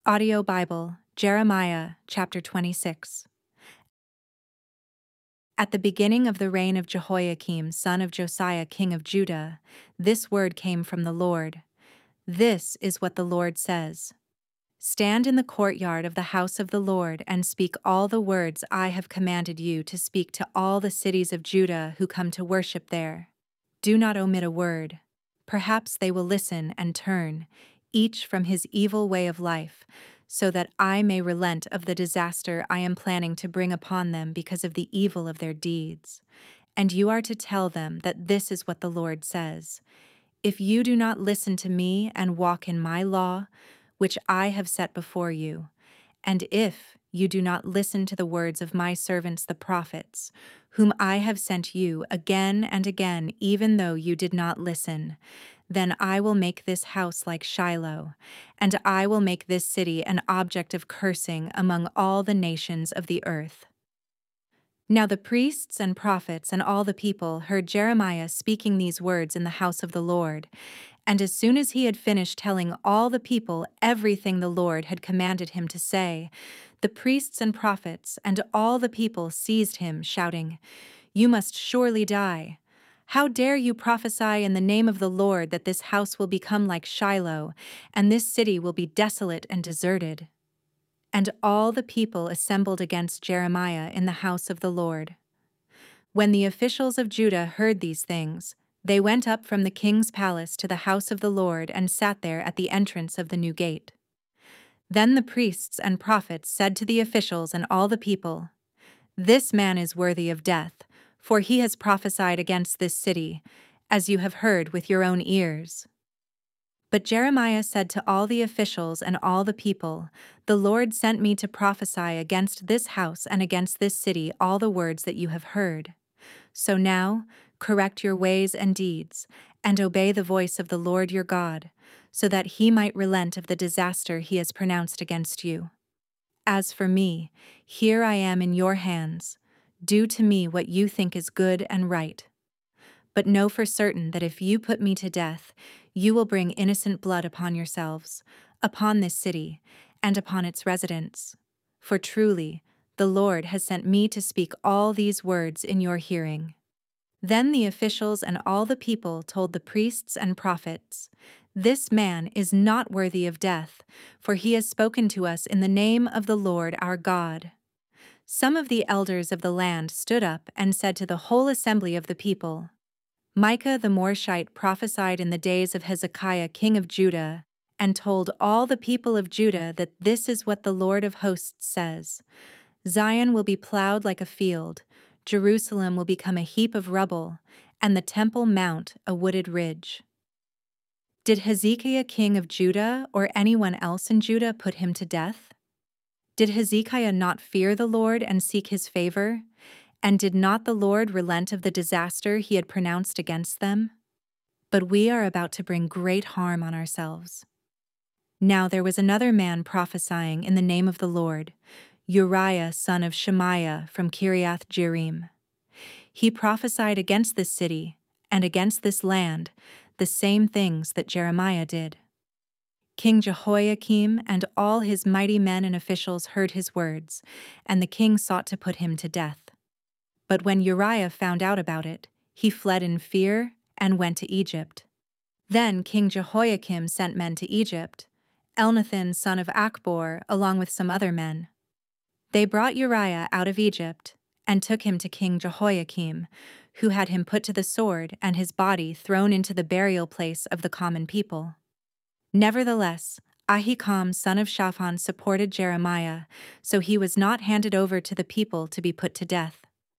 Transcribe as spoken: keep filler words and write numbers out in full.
Audio Bible, Jeremiah, chapter twenty-six. At the beginning of the reign of Jehoiakim, son of Josiah, king of Judah, this word came from the Lord. This is what the Lord says. Stand in the courtyard of the house of the Lord and speak all the words I have commanded you to speak to all the cities of Judah who come to worship there. Do not omit a word. Perhaps they will listen and turn, each from his evil way of life, so that I may relent of the disaster I am planning to bring upon them because of the evil of their deeds. And you are to tell them that this is what the Lord says. If you do not listen to me and walk in my law, which I have set before you, and if you do not listen to the words of my servants the prophets, whom I have sent you again and again, even though you did not listen, then I will make this house like Shiloh, and I will make this city an object of cursing among all the nations of the earth. Now the priests and prophets and all the people heard Jeremiah speaking these words in the house of the Lord, and as soon as he had finished telling all the people everything the Lord had commanded him to say, the priests and prophets and all the people seized him, shouting, "You must surely die. How dare you prophesy in the name of the Lord that this house will become like Shiloh, and this city will be desolate and deserted?" And all the people assembled against Jeremiah in the house of the Lord. When the officials of Judah heard these things, they went up from the king's palace to the house of the Lord and sat there at the entrance of the new gate. Then the priests and prophets said to the officials and all the people, "This man is worthy of death, for he has prophesied against this city, as you have heard with your own ears." But Jeremiah said to all the officials and all the people, "The Lord sent me to prophesy against this house and against this city all the words that you have heard. So now, correct your ways and deeds, and obey the voice of the Lord your God, so that he might relent of the disaster he has pronounced against you. As for me, here I am in your hands. Do to me what you think is good and right. But know for certain that if you put me to death, you will bring innocent blood upon yourselves, upon this city, and upon its residents. For truly, the Lord has sent me to speak all these words in your hearing." Then the officials and all the people told the priests and prophets, "This man is not worthy of death, for he has spoken to us in the name of the Lord our God." Some of the elders of the land stood up and said to the whole assembly of the people, "Micah the Morshite prophesied in the days of Hezekiah king of Judah, and told all the people of Judah that this is what the Lord of hosts says. Zion will be plowed like a field, Jerusalem will become a heap of rubble, and the Temple Mount a wooded ridge." Did Hezekiah king of Judah or anyone else in Judah put him to death? Did Hezekiah not fear the Lord and seek his favor? And did not the Lord relent of the disaster he had pronounced against them? But we are about to bring great harm on ourselves. Now there was another man prophesying in the name of the Lord, Uriah son of Shemaiah from Kiriath Jearim. He prophesied against this city and against this land the same things that Jeremiah did. King Jehoiakim and all his mighty men and officials heard his words, and the king sought to put him to death. But when Uriah found out about it, he fled in fear and went to Egypt. Then King Jehoiakim sent men to Egypt, Elnathan son of Achbor along with some other men. They brought Uriah out of Egypt and took him to King Jehoiakim, who had him put to the sword and his body thrown into the burial place of the common people. Nevertheless, Ahikam son of Shaphan supported Jeremiah, so he was not handed over to the people to be put to death.